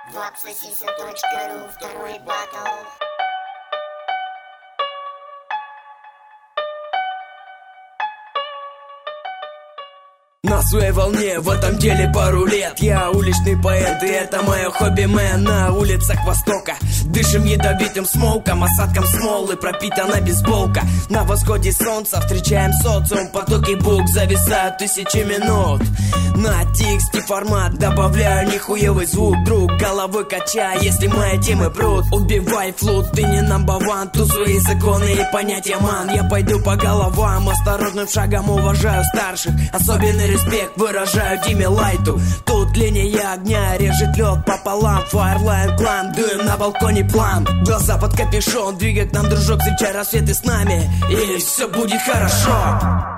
Vapsasisa.ru, второй батл. На своей волне в этом деле пару лет. Я уличный поэт, и это мое хобби, мэн. На улицах Востока дышим ядовитым смолком, осадком смолы пропитана бейсболка. На восходе солнца встречаем социум, потоки букв зависают тысячи минут. На тексте формат добавляю нихуевый звук, друг, головой качай, если мои темы прут. Убивай флут, ты не number one, тут свои законы и понятия, ман. Я пойду по головам, осторожным шагом уважаю старших. Особенный респект выражаю Диме Лайту. Тут линия огня режет лед пополам. Файрлайн клан, дуем на балконе план. Глаза под капюшон, двигай к нам, дружок, встречай рассветы с нами, и все будет хорошо.